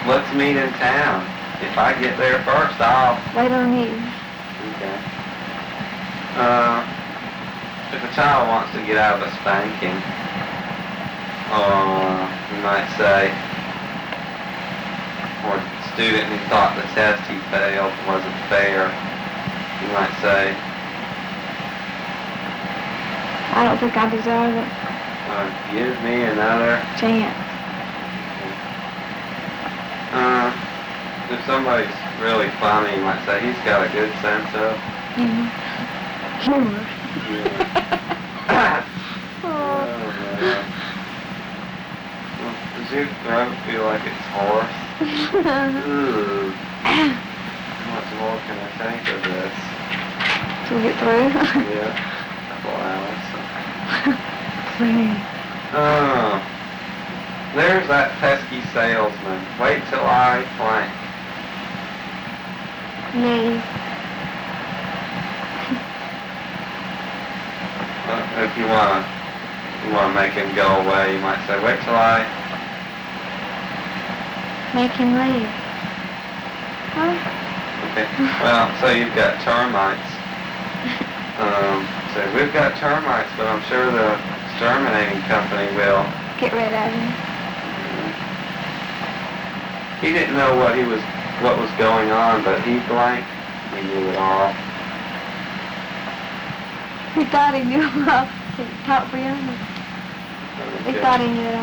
let's meet in town. If I get there first, I'll... Wait on you. Okay. If a child wants to get out of a spanking, you might say, or a student who thought the test he failed wasn't fair, you might say, I don't think I deserve it. give me another chance. If somebody's really funny, you might say, he's got a good sense of humor. Yeah. Oh, man. Well, does your throat feel like it's hoarse? Ooh. How much more can I think of this? To get through? Yeah. A couple hours. Please. Oh. There's that pesky salesman. Wait till I blank. Me. If you wanna make him go away, you might say, wait till I... Make him leave. Huh? Okay. Well, so you've got termites. So we've got termites, but I'm sure the exterminating company will. Get rid of him. He didn't know what was going on, but he blanked. He knew it all. He thought he knew all. He talked for him. He thought he knew it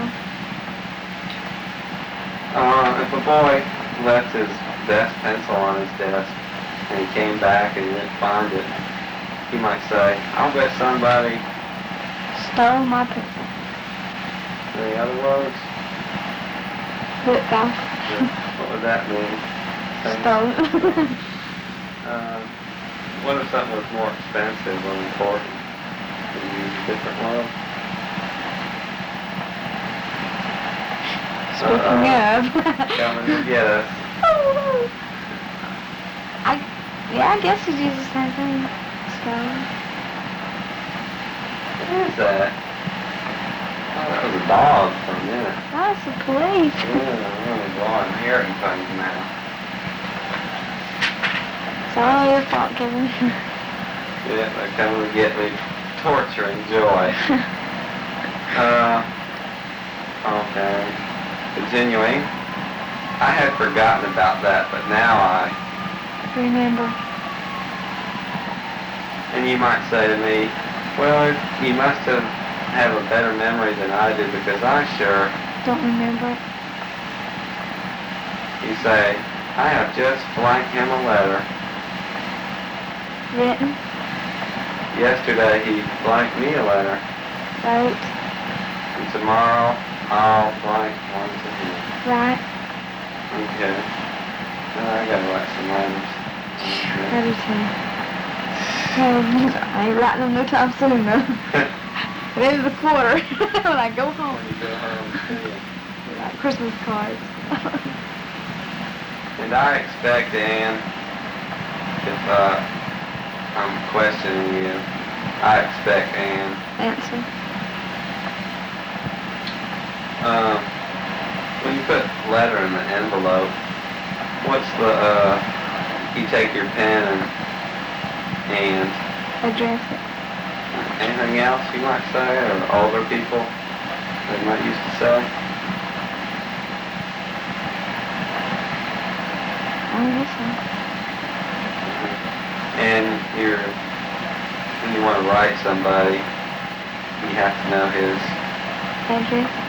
all. If a boy left his best pencil on his desk and he came back and he didn't find it, he might say, I'll bet somebody Stole my pencil. Any other words? Ripped off. What would that mean? Stole. What if something was more expensive or important? Would you use a different word? Speaking of. Coming to get us. I guess you use the same thing. Stole. What is that? Oh, that was a dog for a minute. That's the police. Yeah, really boy, I'm hearing things now. It's all your fault, Kevin. Yeah, they come to get me torturing joy. Okay. Continuing. I had forgotten about that, but now I... Remember. And you might say to me, well, you must have a better memory than I do because I sure... Don't remember it. You say, I have just blanked him a letter. Written. Yesterday he blanked me a letter. Wrote. And tomorrow I'll blank one to him. Right. Okay. I gotta write some letters. I do too. I ain't writing them no time soon though. At the end of the quarter, when I go home. When you go home, yeah. Write Christmas cards. And I expect, Ann, if I'm questioning you, I expect Ann. Answer. When you put letter in the envelope, what's the, you take your pen and Address it. anything else you might say, or older people they might used to say? I guess so. And when you want to write somebody, you have to know his Address.